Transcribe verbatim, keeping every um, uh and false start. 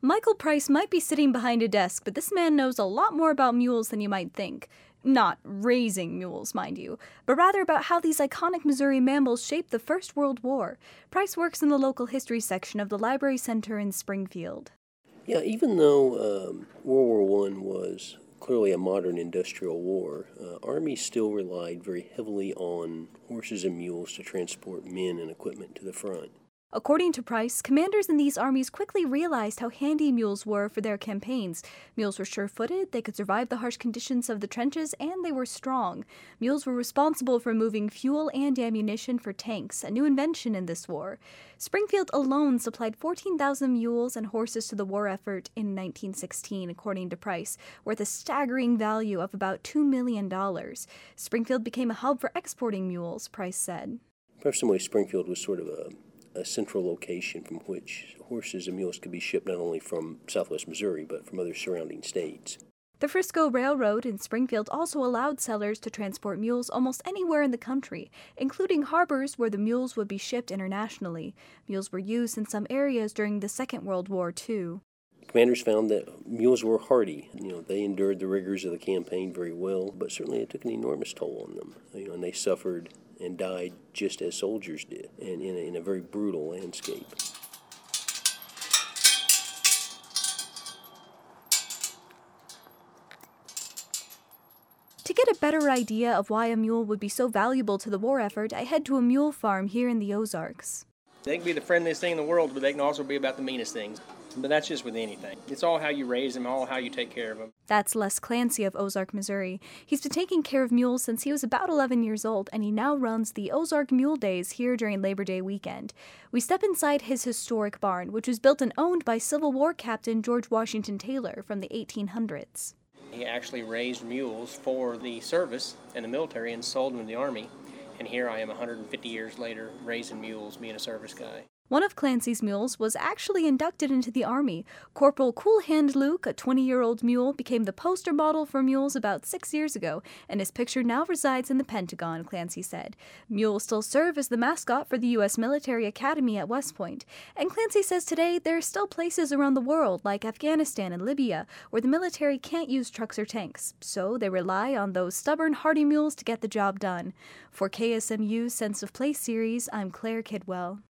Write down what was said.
Michael Price might be sitting behind a desk, but this man knows a lot more about mules than you might think. Not raising mules, mind you, but rather about how these iconic Missouri mammals shaped the First World War. Price works in the local history section of the Library Center in Springfield. Yeah, even though um, World War One was clearly a modern industrial war, uh, armies still relied very heavily on horses and mules to transport men and equipment to the front. According to Price, commanders in these armies quickly realized how handy mules were for their campaigns. Mules were sure-footed, they could survive the harsh conditions of the trenches, and they were strong. Mules were responsible for moving fuel and ammunition for tanks, a new invention in this war. Springfield alone supplied fourteen thousand mules and horses to the war effort in nineteen sixteen, according to Price, worth a staggering value of about two million dollars. Springfield became a hub for exporting mules, Price said. Perhaps some way Springfield was sort of a a central location from which horses and mules could be shipped not only from southwest Missouri, but from other surrounding states. The Frisco Railroad in Springfield also allowed sellers to transport mules almost anywhere in the country, including harbors where the mules would be shipped internationally. Mules were used in some areas during the Second World War, too. Commanders found that mules were hardy. You know, they endured the rigors of the campaign very well, but certainly it took an enormous toll on them. You know, and they suffered and died just as soldiers did, and in a, in a very brutal landscape. To get a better idea of why a mule would be so valuable to the war effort, I head to a mule farm here in the Ozarks. They can be the friendliest thing in the world, but they can also be about the meanest things. But that's just with anything. It's all how you raise them, all how you take care of them. That's Les Clancy of Ozark, Missouri. He's been taking care of mules since he was about eleven years old, and he now runs the Ozark Mule Days here during Labor Day weekend. We step inside his historic barn, which was built and owned by Civil War Captain George Washington Taylor from the eighteen hundreds. He actually raised mules for the service and the military and sold them to the Army. And here I am one hundred fifty years later raising mules, being a service guy. One of Clancy's mules was actually inducted into the Army. Corporal Cool Hand Luke, a twenty-year-old mule, became the poster model for mules about six years ago, and his picture now resides in the Pentagon, Clancy said. Mules still serve as the mascot for the U S Military Academy at West Point. And Clancy says today there are still places around the world, like Afghanistan and Libya, where the military can't use trucks or tanks, so they rely on those stubborn, hardy mules to get the job done. For K S M U's Sense of Place series, I'm Claire Kidwell.